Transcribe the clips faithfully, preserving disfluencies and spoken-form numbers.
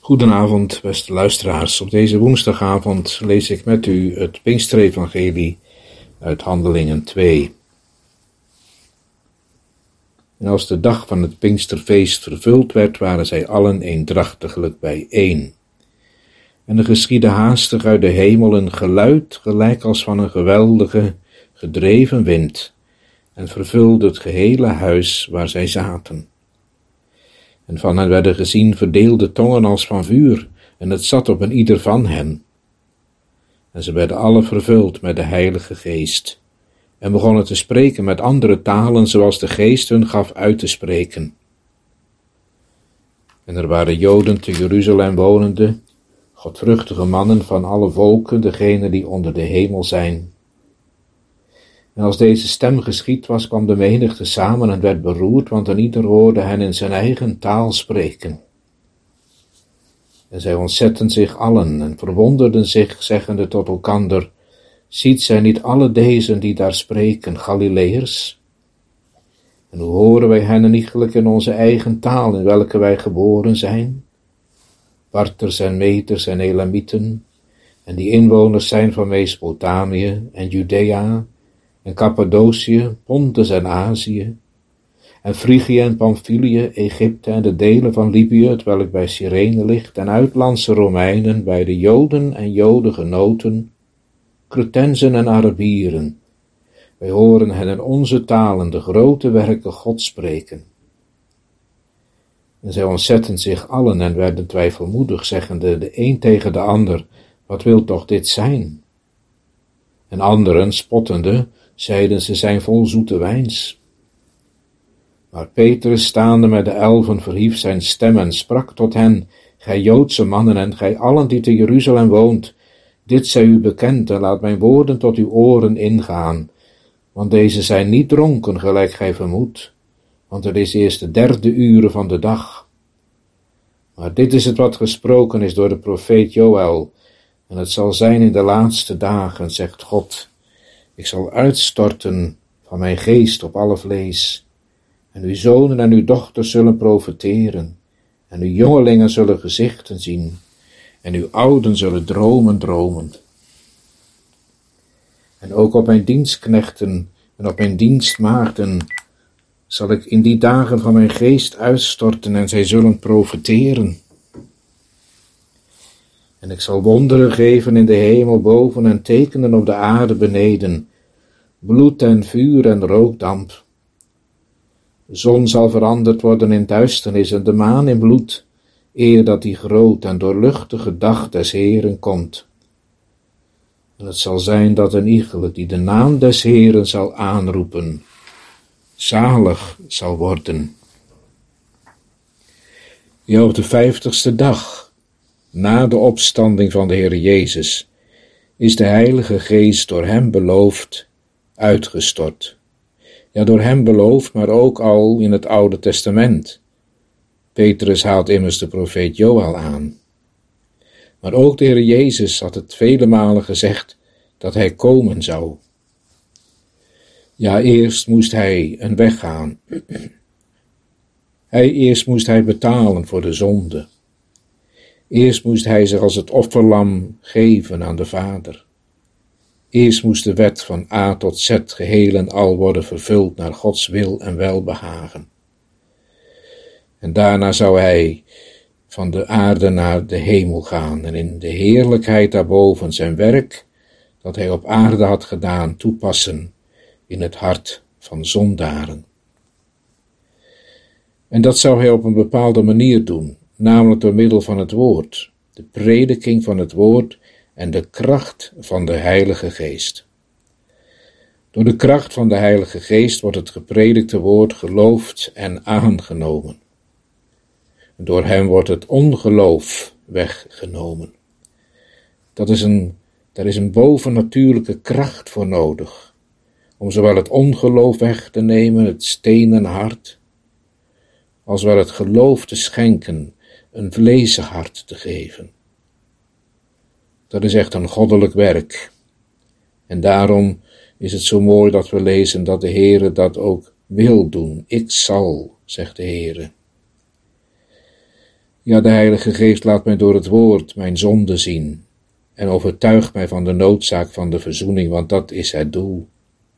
Goedenavond, beste luisteraars. Op deze woensdagavond lees ik met u het Pinksterevangelie uit Handelingen twee. En als de dag van het Pinksterfeest vervuld werd, waren zij allen eendrachtiglijk bijeen. En er geschiedde haastig uit de hemel een geluid, gelijk als van een geweldige, gedreven wind, en vervulde het gehele huis waar zij zaten. En van hen werden gezien verdeelde tongen als van vuur, en het zat op een ieder van hen. En ze werden alle vervuld met de Heilige Geest, en begonnen te spreken met andere talen, zoals de Geest hun gaf uit te spreken. En er waren Joden te Jeruzalem wonende, godvruchtige mannen van alle volken, degenen die onder de hemel zijn. En als deze stem geschied was, kwam de menigte samen en werd beroerd, want een ieder hoorde hen in zijn eigen taal spreken. En zij ontzetten zich allen en verwonderden zich, zeggende tot elkander: ziet zij niet alle deze die daar spreken, Galileërs? En hoe horen wij hen iegelijk in onze eigen taal, in welke wij geboren zijn? Parters en Meters en Elamieten, en die inwoners zijn van Mesopotamië en Judea, en Cappadocië, Pontus en Azië, en Frigië en Pamphylië, Egypte en de delen van Libië, het welk bij Cyrene ligt, en uitlandse Romeinen, bij de Joden en Jodengenoten, Cretensen en Arabieren. Wij horen hen in onze talen de grote werken God spreken. En zij ontzetten zich allen en werden twijfelmoedig, zeggende de een tegen de ander: wat wil toch dit zijn? En anderen, spottende, zeiden: ze zijn vol zoete wijns. Maar Petrus, staande met de elfen, verhief zijn stem en sprak tot hen: gij Joodse mannen en gij allen die te Jeruzalem woont, dit zij u bekend, en laat mijn woorden tot uw oren ingaan, want deze zijn niet dronken, gelijk gij vermoedt, want het is eerst de derde uren van de dag. Maar dit is het wat gesproken is door de profeet Joël, en het zal zijn in de laatste dagen, zegt God: ik zal uitstorten van mijn geest op alle vlees, en uw zonen en uw dochters zullen profeteren, en uw jongelingen zullen gezichten zien, en uw ouden zullen dromen dromen. En ook op mijn dienstknechten en op mijn dienstmaagden zal ik in die dagen van mijn geest uitstorten, en zij zullen profeteren. En ik zal wonderen geven in de hemel boven en tekenen op de aarde beneden, bloed en vuur en rookdamp. De zon zal veranderd worden in duisternis en de maan in bloed, eer dat die groot en doorluchtige dag des Heeren komt. En het zal zijn dat een iegelijk die de naam des Heeren zal aanroepen, zalig zal worden. Ja, op de vijftigste dag, na de opstanding van de Heer Jezus, is de Heilige Geest door hem beloofd uitgestort. Ja, door hem beloofd, maar ook al in het Oude Testament. Petrus haalt immers de profeet Joël aan. Maar ook de Heer Jezus had het vele malen gezegd dat hij komen zou. Ja, eerst moest hij een weg gaan. Hij, eerst moest hij betalen voor de zonde. Eerst moest hij zich als het offerlam geven aan de Vader. Eerst moest de wet van A tot Z geheel en al worden vervuld naar Gods wil en welbehagen. En daarna zou hij van de aarde naar de hemel gaan en in de heerlijkheid daarboven zijn werk, dat hij op aarde had gedaan, toepassen in het hart van zondaren. En dat zou hij op een bepaalde manier doen, namelijk door middel van het woord, de prediking van het woord en de kracht van de Heilige Geest. Door de kracht van de Heilige Geest wordt het gepredikte woord geloofd en aangenomen. Door hem wordt het ongeloof weggenomen. Dat is een, daar is een bovennatuurlijke kracht voor nodig, om zowel het ongeloof weg te nemen, het stenen hart, als wel het geloof te schenken, een vleesig hart te geven. Dat is echt een goddelijk werk. En daarom is het zo mooi dat we lezen dat de Heere dat ook wil doen. Ik zal, zegt de Heere. Ja, de Heilige Geest laat mij door het woord mijn zonde zien en overtuigt mij van de noodzaak van de verzoening, want dat is het doel.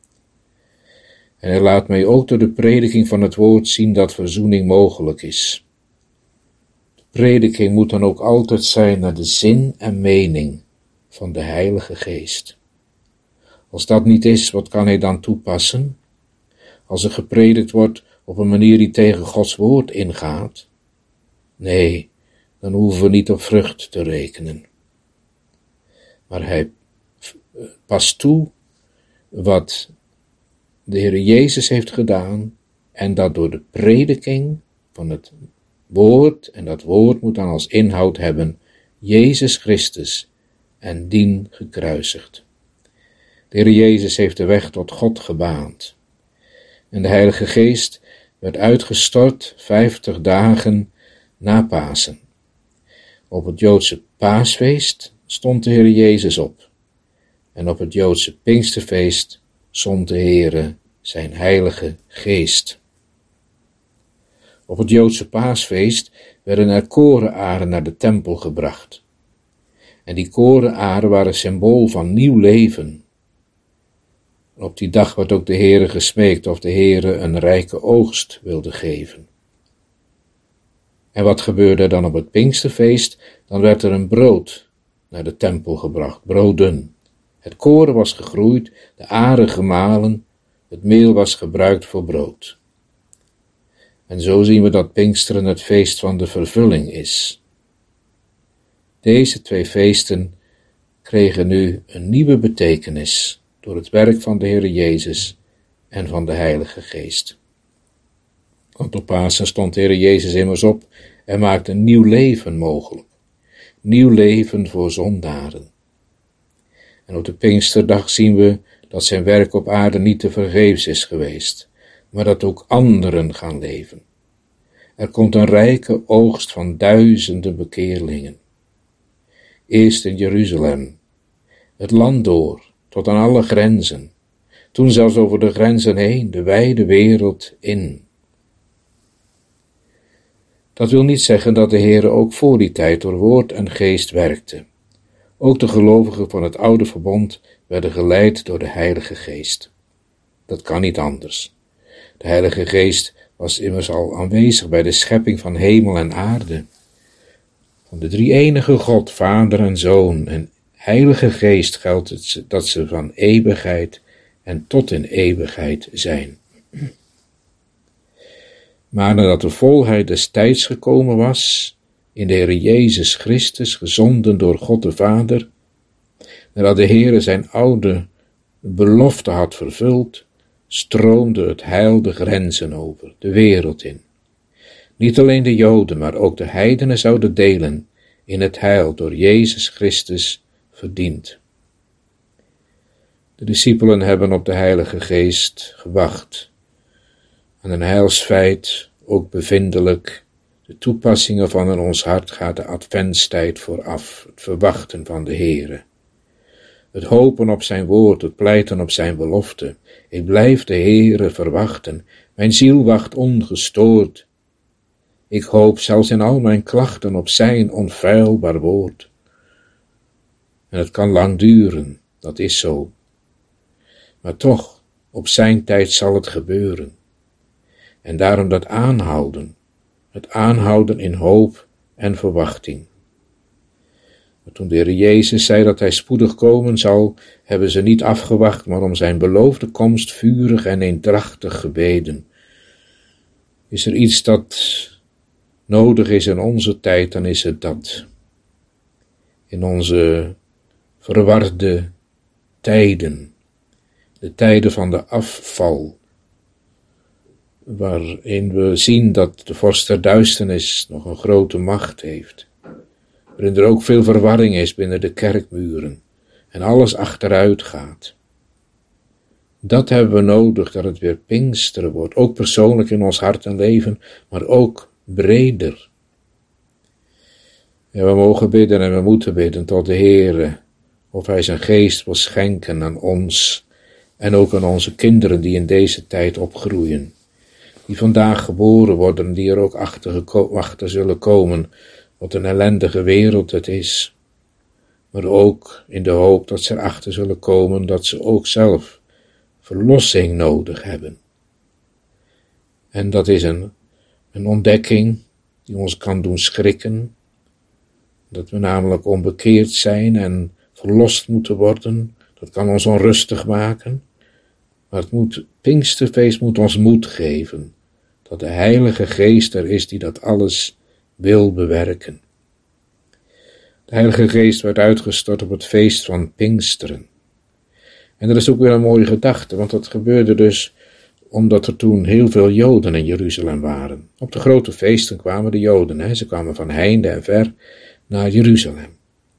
En hij laat mij ook door de prediking van het woord zien dat verzoening mogelijk is. De prediking moet dan ook altijd zijn naar de zin en mening van de Heilige Geest. Als dat niet is, wat kan hij dan toepassen? Als er gepredikt wordt op een manier die tegen Gods woord ingaat? Nee, dan hoeven we niet op vrucht te rekenen. Maar hij past toe wat de Heer Jezus heeft gedaan en dat door de prediking van het woord, en dat woord moet dan als inhoud hebben Jezus Christus en dien gekruisigd. De Heer Jezus heeft de weg tot God gebaand. En de Heilige Geest werd uitgestort vijftig dagen na Pasen. Op het Joodse Paasfeest stond de Heer Jezus op. En op het Joodse Pinksterfeest zond de Heere zijn Heilige Geest. Op het Joodse Paasfeest werden er korenaren naar de tempel gebracht. En die korenaren waren symbool van nieuw leven. Op die dag werd ook de Heere gesmeekt of de Heere een rijke oogst wilde geven. En wat gebeurde dan op het Pinksterfeest? Dan werd er een brood naar de tempel gebracht, broden. Het koren was gegroeid, de aren gemalen, het meel was gebruikt voor brood. En zo zien we dat Pinksteren het feest van de vervulling is. Deze twee feesten kregen nu een nieuwe betekenis door het werk van de Heer Jezus en van de Heilige Geest. Want op Pasen stond de Heer Jezus immers op en maakte een nieuw leven mogelijk. Nieuw leven voor zondaren. En op de Pinksterdag zien we dat zijn werk op aarde niet te vergeefs is geweest, maar dat ook anderen gaan leven. Er komt een rijke oogst van duizenden bekeerlingen. Eerst in Jeruzalem, het land door, tot aan alle grenzen, toen zelfs over de grenzen heen, de wijde wereld in. Dat wil niet zeggen dat de Heere ook voor die tijd door woord en geest werkte. Ook de gelovigen van het oude verbond werden geleid door de Heilige Geest. Dat kan niet anders. De Heilige Geest was immers al aanwezig bij de schepping van hemel en aarde. Van de drie-enige God, Vader en Zoon en Heilige Geest geldt het dat ze van eeuwigheid en tot in eeuwigheid zijn. Maar nadat de volheid des tijds gekomen was, in de Heer Jezus Christus, gezonden door God de Vader, nadat de Heere zijn oude belofte had vervuld, stroomde het heil de grenzen over, de wereld in. Niet alleen de Joden, maar ook de heidenen zouden delen in het heil door Jezus Christus verdiend. De discipelen hebben op de Heilige Geest gewacht. Aan een heilsfeit, ook bevindelijk, de toepassingen van in ons hart gaat de adventstijd vooraf, het verwachten van de Heere. Het hopen op zijn woord, het pleiten op zijn belofte. Ik blijf de Heere verwachten, mijn ziel wacht ongestoord. Ik hoop zelfs in al mijn klachten op zijn onfeilbaar woord. En het kan lang duren, dat is zo. Maar toch, op zijn tijd zal het gebeuren. En daarom dat aanhouden, het aanhouden in hoop en verwachting. Maar toen de Heer Jezus zei dat hij spoedig komen zal, hebben ze niet afgewacht, maar om zijn beloofde komst vurig en eendrachtig gebeden. Is er iets dat nodig is in onze tijd, dan is het dat. In onze verwarde tijden, de tijden van de afval, waarin we zien dat de vorst der duisternis nog een grote macht heeft, waarin er ook veel verwarring is binnen de kerkmuren en alles achteruit gaat. Dat hebben we nodig, dat het weer Pinksteren wordt, ook persoonlijk in ons hart en leven, maar ook breder. En we mogen bidden en we moeten bidden tot de Heere, of hij zijn geest wil schenken aan ons en ook aan onze kinderen die in deze tijd opgroeien. die vandaag geboren worden, die er ook achter, geko- achter zullen komen, wat een ellendige wereld het is. Maar ook in de hoop dat ze erachter zullen komen dat ze ook zelf verlossing nodig hebben. En dat is een, een ontdekking die ons kan doen schrikken, dat we namelijk onbekeerd zijn en verlost moeten worden. Dat kan ons onrustig maken, maar het moet, Pinksterfeest moet ons moed geven, dat de Heilige Geest er is die dat alles wil bewerken. De Heilige Geest werd uitgestort op het feest van Pinksteren. En dat is ook weer een mooie gedachte, want dat gebeurde dus omdat er toen heel veel Joden in Jeruzalem waren. Op de grote feesten kwamen de Joden, hè? Ze kwamen van heinde en ver naar Jeruzalem.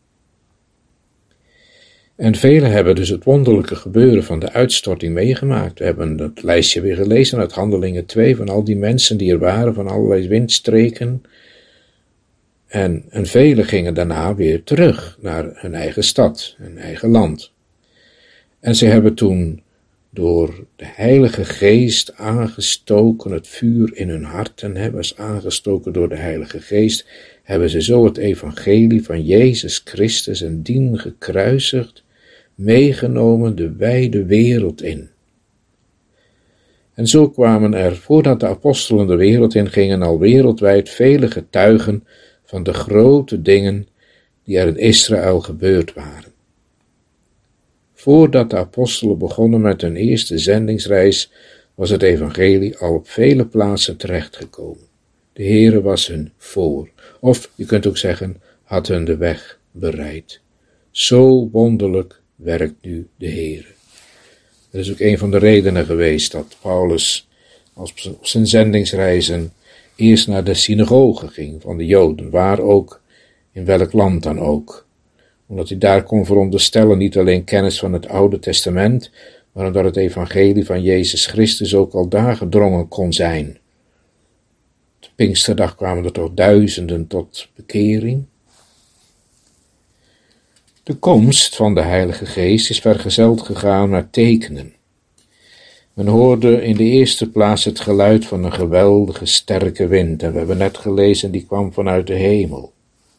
En velen hebben dus het wonderlijke gebeuren van de uitstorting meegemaakt. We hebben dat lijstje weer gelezen uit Handelingen twee, van al die mensen die er waren, van allerlei windstreken. En, en velen gingen daarna weer terug naar hun eigen stad, hun eigen land. En ze hebben toen door de Heilige Geest aangestoken, het vuur in hun harten hebben ze aangestoken door de Heilige Geest, hebben ze zo het evangelie van Jezus Christus en dien gekruisigd, meegenomen de wijde wereld in. En zo kwamen er, voordat de apostelen de wereld ingingen, al wereldwijd vele getuigen van de grote dingen die er in Israël gebeurd waren. Voordat de apostelen begonnen met hun eerste zendingsreis, was het evangelie al op vele plaatsen terechtgekomen. De Heere was hun voor, of je kunt ook zeggen, had hun de weg bereid. Zo wonderlijk werkt nu de Heere. Dat is ook een van de redenen geweest dat Paulus op zijn zendingsreizen eerst naar de synagoge ging van de Joden, waar ook, in welk land dan ook. Omdat hij daar kon veronderstellen niet alleen kennis van het Oude Testament, maar omdat het evangelie van Jezus Christus ook al daar gedrongen kon zijn. Op de Pinksterdag kwamen er toch duizenden tot bekering. De komst van de Heilige Geest is vergezeld gegaan met tekenen. Men hoorde in de eerste plaats het geluid van een geweldige sterke wind, en we hebben net gelezen, die kwam vanuit de hemel.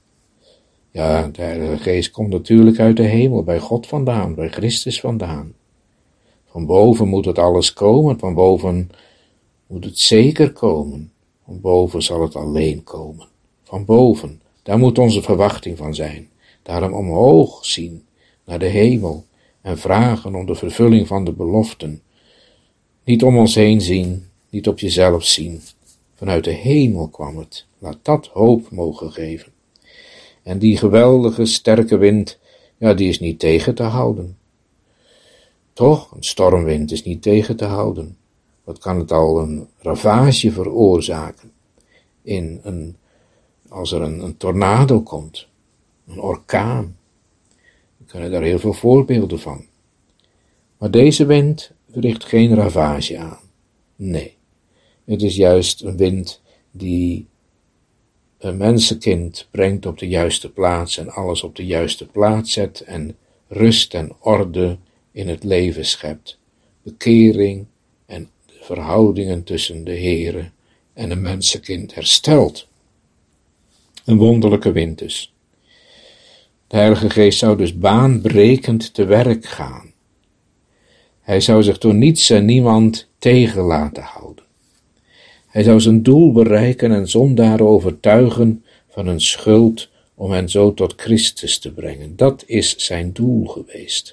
Ja, de Heilige Geest komt natuurlijk uit de hemel, bij God vandaan, bij Christus vandaan. Van boven moet het alles komen, van boven moet het zeker komen. Van boven zal het alleen komen. Van boven, daar moet onze verwachting van zijn. Daarom omhoog zien naar de hemel en vragen om de vervulling van de beloften. Niet om ons heen zien, niet op jezelf zien. Vanuit de hemel kwam het. Laat dat hoop mogen geven. En die geweldige sterke wind, ja, die is niet tegen te houden. Toch, een stormwind is niet tegen te houden. Wat kan het al een ravage veroorzaken? In een, als er een, een tornado komt, een orkaan. We kunnen daar heel veel voorbeelden van. Maar deze wind richt geen ravage aan. Nee, het is juist een wind die een mensenkind brengt op de juiste plaats en alles op de juiste plaats zet en rust en orde in het leven schept. Bekering en de verhoudingen tussen de Heere en een mensenkind herstelt. Een wonderlijke wind dus. De Heilige Geest zou dus baanbrekend te werk gaan. Hij zou zich door niets en niemand tegen laten houden. Hij zou zijn doel bereiken en zondaren overtuigen van hun schuld om hen zo tot Christus te brengen. Dat is zijn doel geweest.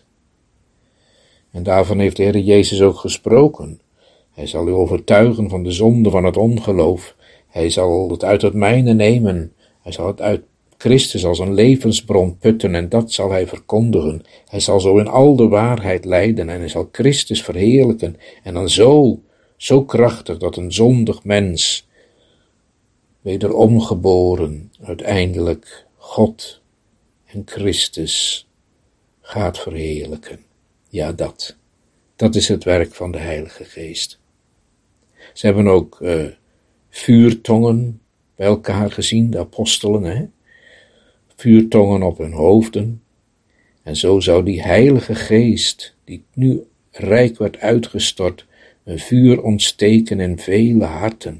En daarvan heeft de Heer Jezus ook gesproken. Hij zal u overtuigen van de zonde van het ongeloof. Hij zal het uit het mijne nemen. Hij zal het uit Christus als een levensbron putten en dat zal hij verkondigen. Hij zal zo in al de waarheid leiden en hij zal Christus verheerlijken en dan zo, zo krachtig dat een zondig mens, wederom geboren, uiteindelijk God en Christus gaat verheerlijken. Ja, dat. Dat is het werk van de Heilige Geest. Ze hebben ook uh, vuurtongen bij elkaar gezien, de apostelen, hè? Vuurtongen op hun hoofden. En zo zou die Heilige Geest, die nu rijk werd uitgestort, een vuur ontsteken in vele harten.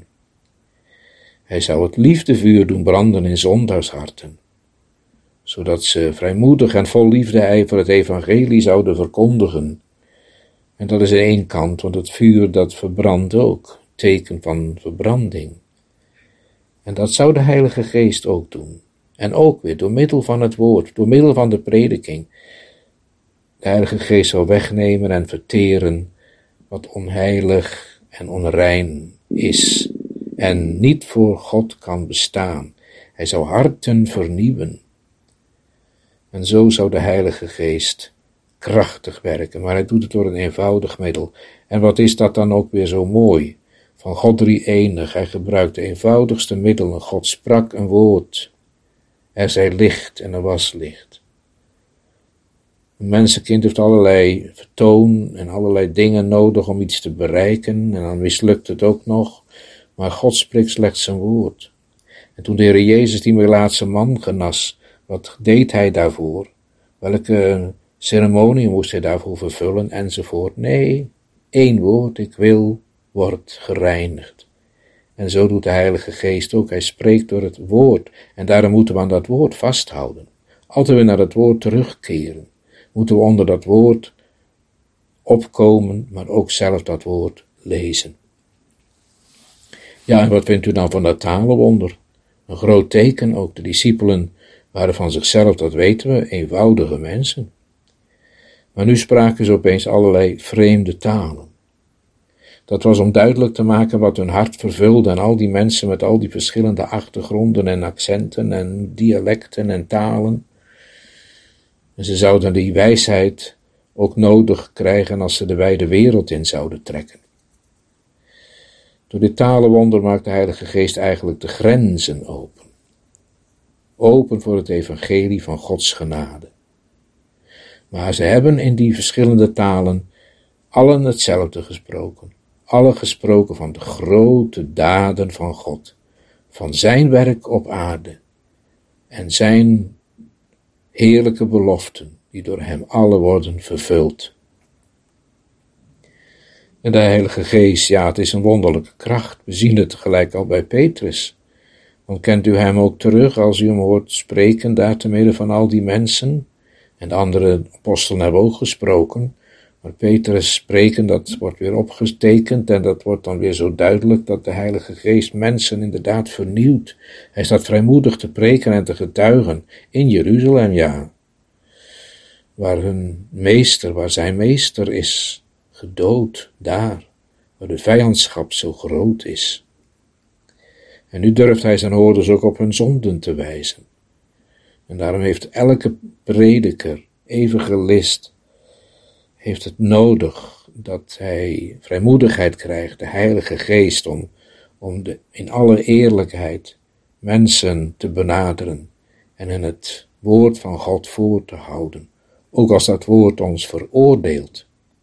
Hij zou het liefdevuur doen branden in zondaarsharten, zodat ze vrijmoedig en vol liefde-ijver het evangelie zouden verkondigen. En dat is aan één kant, want het vuur dat verbrandt ook, teken van verbranding. En dat zou de Heilige Geest ook doen. En ook weer door middel van het woord, door middel van de prediking. De Heilige Geest zou wegnemen en verteren wat onheilig en onrein is en niet voor God kan bestaan. Hij zou harten vernieuwen. En zo zou de Heilige Geest krachtig werken, maar hij doet het door een eenvoudig middel. En wat is dat dan ook weer zo mooi? Van God drie-enig, hij gebruikt de eenvoudigste middelen. God sprak een woord. Er zij licht en er was licht. Een mensenkind heeft allerlei vertoon en allerlei dingen nodig om iets te bereiken, en dan mislukt het ook nog, maar God spreekt slechts zijn woord. En toen de Heer Jezus die Melaatse man genas, wat deed hij daarvoor? Welke ceremonie moest hij daarvoor vervullen, enzovoort? Nee, één woord, ik wil, wordt gereinigd. En zo doet de Heilige Geest ook, hij spreekt door het woord, en daarom moeten we aan dat woord vasthouden. Altijd weer naar het woord terugkeren. Moeten we onder dat woord opkomen, maar ook zelf dat woord lezen. Ja, en wat vindt u dan van dat talenwonder? Een groot teken ook. De discipelen waren van zichzelf, dat weten we, eenvoudige mensen. Maar nu spraken ze opeens allerlei vreemde talen. Dat was om duidelijk te maken wat hun hart vervulde, en al die mensen met al die verschillende achtergronden en accenten en dialecten en talen. En ze zouden die wijsheid ook nodig krijgen als ze de wijde wereld in zouden trekken. Door dit talenwonder maakt de Heilige Geest eigenlijk de grenzen open. Open voor het evangelie van Gods genade. Maar ze hebben in die verschillende talen allen hetzelfde gesproken. Alle gesproken van de grote daden van God. Van zijn werk op aarde. En zijn heerlijke beloften, die door hem alle worden vervuld. En de Heilige Geest, ja, het is een wonderlijke kracht. We zien het gelijk al bij Petrus. Want kent u hem ook terug als u hem hoort spreken daar te midden van al die mensen? En de andere apostelen hebben ook gesproken. Maar Petrus spreken, dat wordt weer opgetekend en dat wordt dan weer zo duidelijk dat de Heilige Geest mensen inderdaad vernieuwt. Hij staat vrijmoedig te preken en te getuigen in Jeruzalem, ja. Waar hun meester, waar zijn meester is gedood, daar, waar de vijandschap zo groot is. En nu durft hij zijn hoorders ook op hun zonden te wijzen. En daarom heeft elke prediker, evangelist, heeft het nodig dat hij vrijmoedigheid krijgt, de Heilige Geest, om, om de, in alle eerlijkheid mensen te benaderen en in het woord van God voor te houden, ook als dat woord ons veroordeelt.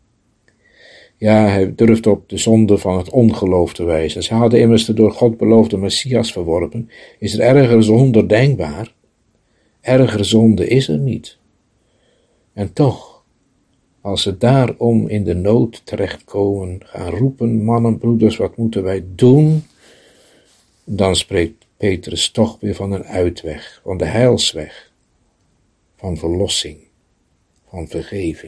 Ja, hij durft op de zonde van het ongeloof te wijzen. Ze hadden immers de door God beloofde Messias verworpen. Is er erger zonde denkbaar? Erger zonde is er niet. En toch, als ze daarom in de nood terechtkomen, gaan roepen, mannen, broeders, wat moeten wij doen? Dan spreekt Petrus toch weer van een uitweg, van de heilsweg, van verlossing, van vergeving.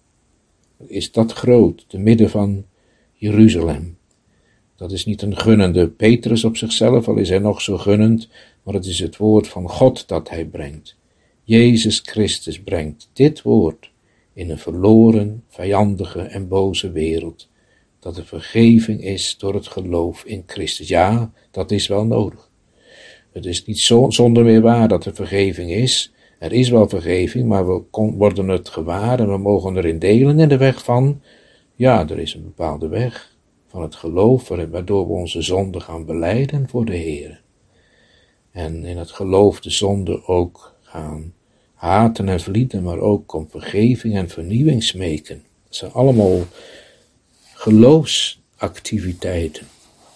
Is dat groot, te midden van Jeruzalem? Dat is niet een gunnende Petrus op zichzelf, al is hij nog zo gunnend, maar het is het woord van God dat hij brengt. Jezus Christus brengt dit woord in een verloren, vijandige en boze wereld, dat er vergeving is door het geloof in Christus. Ja, dat is wel nodig. Het is niet zo, zonder meer waar dat er vergeving is. Er is wel vergeving, maar we worden het gewaar en we mogen erin delen in de weg van, ja, er is een bepaalde weg van het geloof, waardoor we onze zonde gaan belijden voor de Heer. En in het geloof de zonde ook gaan haten en verlieten, maar ook om vergeving en vernieuwing smeken. Dat zijn allemaal geloofsactiviteiten.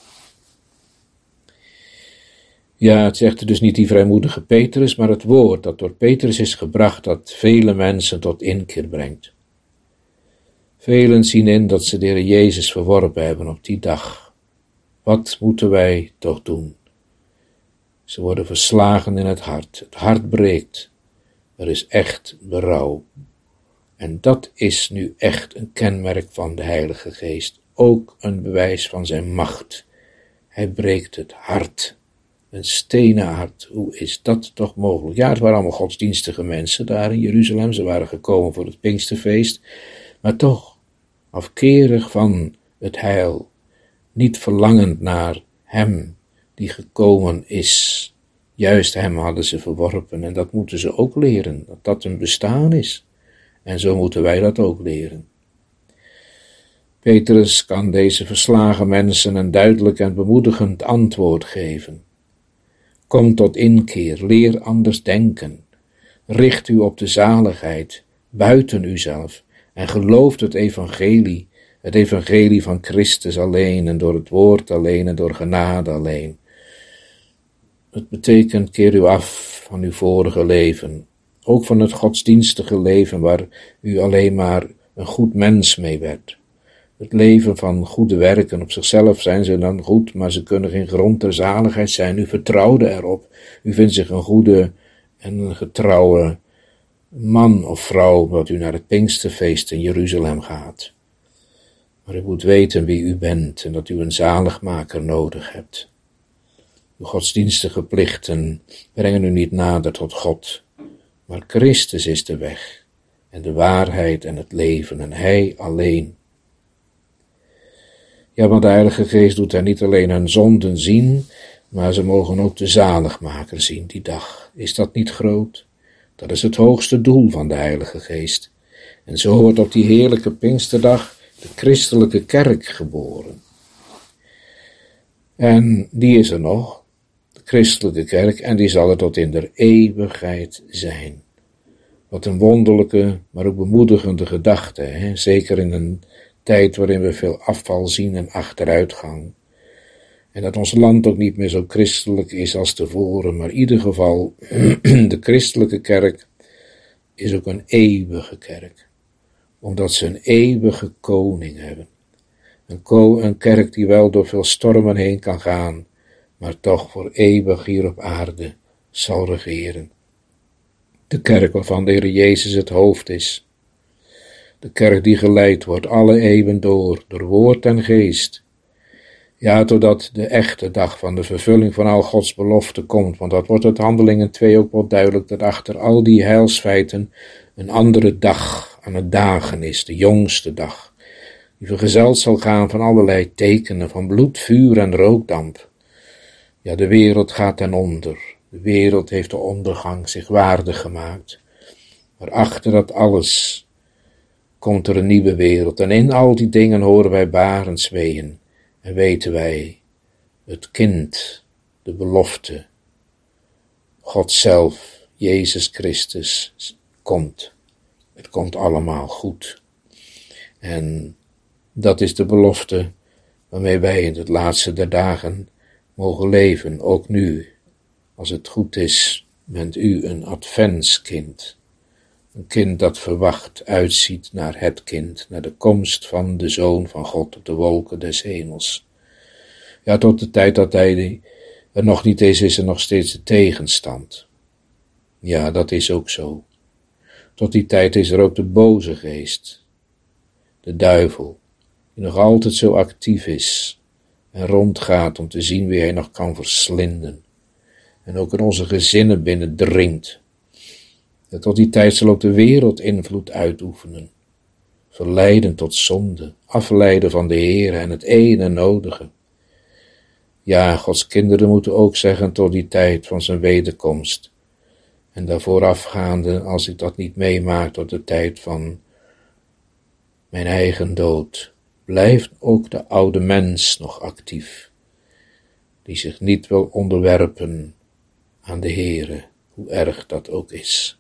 Ja, het zegt er dus niet die vrijmoedige Petrus, maar het woord dat door Petrus is gebracht, dat vele mensen tot inkeer brengt. Velen zien in dat ze de Heer Jezus verworpen hebben op die dag. Wat moeten wij toch doen? Ze worden verslagen in het hart. Het hart breekt. Er is echt berouw. En dat is nu echt een kenmerk van de Heilige Geest. Ook een bewijs van zijn macht. Hij breekt het hart. Een stenen hart. Hoe is dat toch mogelijk? Ja, het waren allemaal godsdienstige mensen daar in Jeruzalem. Ze waren gekomen voor het Pinksterfeest. Maar toch, afkerig van het heil. Niet verlangend naar hem die gekomen is. Juist hem hadden ze verworpen. En dat moeten ze ook leren. Dat dat een bestaan is. En zo moeten wij dat ook leren. Petrus kan deze verslagen mensen een duidelijk en bemoedigend antwoord geven. Kom tot inkeer, leer anders denken. Richt u op de zaligheid, buiten uzelf, en gelooft het evangelie, het evangelie van Christus alleen, en door het woord alleen, en door genade alleen. Het betekent, keer u af van uw vorige leven, ook van het godsdienstige leven waar u alleen maar een goed mens mee werd. Het leven van goede werken, op zichzelf zijn ze dan goed, maar ze kunnen geen grond ter zaligheid zijn. U vertrouwde erop. U vindt zich een goede en een getrouwe man of vrouw, wat u naar het Pinksterfeest in Jeruzalem gaat. Maar u moet weten wie u bent en dat u een zaligmaker nodig hebt. Uw godsdienstige plichten brengen u niet nader tot God, maar Christus is de weg en de waarheid en het leven en Hij alleen. Ja, want de Heilige Geest doet haar niet alleen hun zonden zien, maar ze mogen ook de zaligmaker zien die dag. Is dat niet groot? Dat is het hoogste doel van de Heilige Geest. En zo wordt op die heerlijke Pinksterdag de christelijke kerk geboren. En die is er nog, de christelijke kerk, en die zal er tot in der eeuwigheid zijn. Wat een wonderlijke, maar ook bemoedigende gedachte, hè? Zeker in een tijd waarin we veel afval zien en achteruitgang. En dat ons land ook niet meer zo christelijk is als tevoren, maar in ieder geval, de christelijke kerk is ook een eeuwige kerk. Omdat ze een eeuwige koning hebben. Een, ko- een kerk die wel door veel stormen heen kan gaan, maar toch voor eeuwig hier op aarde zal regeren. De kerk waarvan de Heer Jezus het hoofd is. De kerk die geleid wordt alle eeuwen door, door woord en geest. Ja, totdat de echte dag van de vervulling van al Gods beloften komt, want dat wordt uit Handelingen twee ook wel duidelijk, dat achter al die heilsfeiten een andere dag aan het dagen is, de jongste dag, die vergezeld zal gaan van allerlei tekenen, van bloed, vuur en rookdamp. Ja, de wereld gaat ten onder, de wereld heeft de ondergang zich waardig gemaakt, maar achter dat alles komt er een nieuwe wereld, en in al die dingen horen wij barens weeën, en weten wij, het kind, de belofte, God zelf, Jezus Christus, komt. Het komt allemaal goed. En dat is de belofte waarmee wij in het laatste der dagen mogen leven, ook nu. Als het goed is, bent u een adventskind. Een kind dat verwacht, uitziet naar het kind, naar de komst van de Zoon van God op de wolken des hemels. Ja, tot de tijd dat hij er nog niet is, is er nog steeds de tegenstand. Ja, dat is ook zo. Tot die tijd is er ook de boze geest, de duivel, die nog altijd zo actief is en rondgaat om te zien wie hij nog kan verslinden. En ook in onze gezinnen binnendringt. En tot die tijd zal ook de wereld invloed uitoefenen, verleiden tot zonde, afleiden van de Heer en het ene nodige. Ja, Gods kinderen moeten ook zeggen tot die tijd van zijn wederkomst, en daarvoor afgaande, als ik dat niet meemaak, tot de tijd van mijn eigen dood, blijft ook de oude mens nog actief, die zich niet wil onderwerpen aan de Heere, hoe erg dat ook is.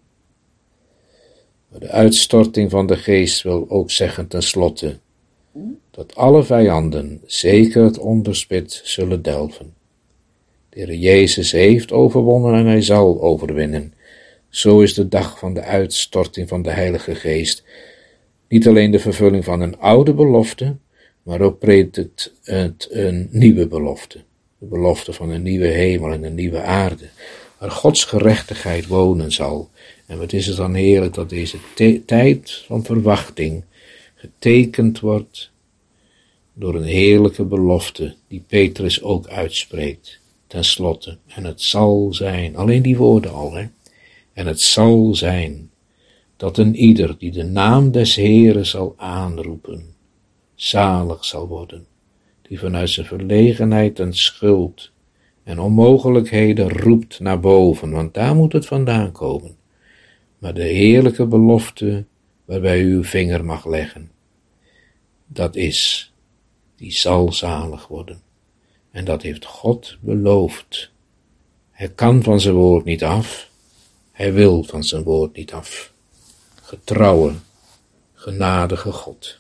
Maar de uitstorting van de geest wil ook zeggen tenslotte, dat alle vijanden zeker het onderspit zullen delven. De Heer Jezus heeft overwonnen en hij zal overwinnen. Zo is de dag van de uitstorting van de Heilige Geest. Niet alleen de vervulling van een oude belofte, maar ook predikt het een nieuwe belofte. De belofte van een nieuwe hemel en een nieuwe aarde, waar Gods gerechtigheid wonen zal. En wat is het dan heerlijk dat deze te- tijd van verwachting getekend wordt door een heerlijke belofte die Petrus ook uitspreekt. Ten slotte, en het zal zijn, alleen die woorden al, hè. En het zal zijn dat een ieder die de naam des Heeren zal aanroepen, zalig zal worden, die vanuit zijn verlegenheid en schuld en onmogelijkheden roept naar boven, want daar moet het vandaan komen. Maar de heerlijke belofte waarbij u uw vinger mag leggen, dat is, die zal zalig worden. En dat heeft God beloofd. Hij kan van zijn woord niet af, hij wil van zijn woord niet af. Getrouwe, genadige God.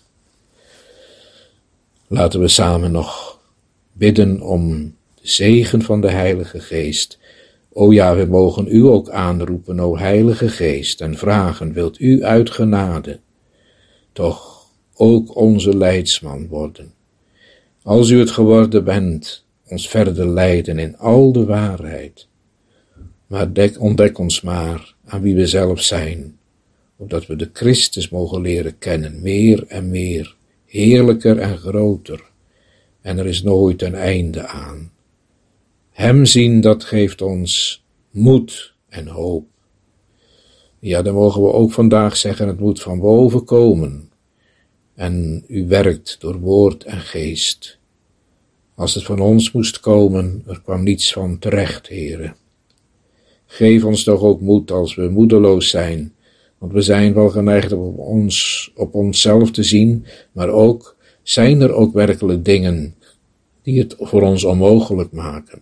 Laten we samen nog bidden om de zegen van de Heilige Geest. O ja, we mogen u ook aanroepen, o Heilige Geest, en vragen, wilt u uit genade toch ook onze leidsman worden? Als u het geworden bent, ons verder leiden in al de waarheid. Maar dek, ontdek ons maar aan wie we zelf zijn, opdat we de Christus mogen leren kennen, meer en meer, heerlijker en groter, en er is nooit een einde aan. Hem zien, dat geeft ons moed en hoop. Ja, dan mogen we ook vandaag zeggen, het moet van boven komen, en u werkt door woord en geest. Als het van ons moest komen, er kwam niets van terecht, Heere. Geef ons toch ook moed als we moedeloos zijn, want we zijn wel geneigd op ons, op onszelf te zien, maar ook, zijn er ook werkelijk dingen die het voor ons onmogelijk maken.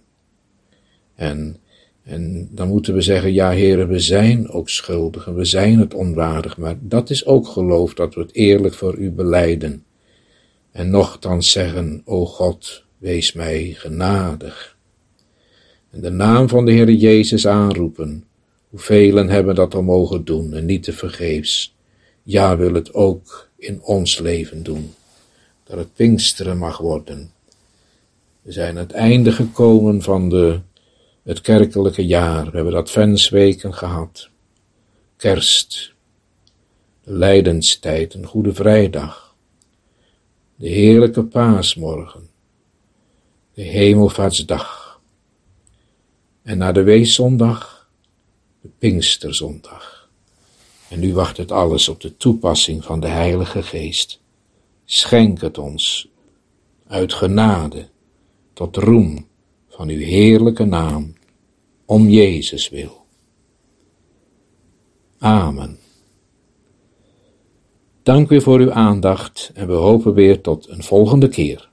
En, en dan moeten we zeggen, ja Heere, we zijn ook schuldig en we zijn het onwaardig, maar dat is ook geloof dat we het eerlijk voor u belijden. En nochtans zeggen, o God, wees mij genadig. En de naam van de Heere Jezus aanroepen. Hoevelen hebben dat al mogen doen en niet te vergeefs. Ja, wil het ook in ons leven doen. Dat het Pinksteren mag worden. We zijn aan het einde gekomen van de, het kerkelijke jaar. We hebben Adventsweken gehad. Kerst. De Lijdenstijd, een Goede Vrijdag. De heerlijke Paasmorgen. De Hemelvaartsdag. En na de Weeszondag, de Pinksterzondag. En nu wacht het alles op de toepassing van de Heilige Geest. Schenk het ons uit genade tot roem van uw heerlijke naam, om Jezus wil. Amen. Dank u voor uw aandacht en we hopen weer tot een volgende keer.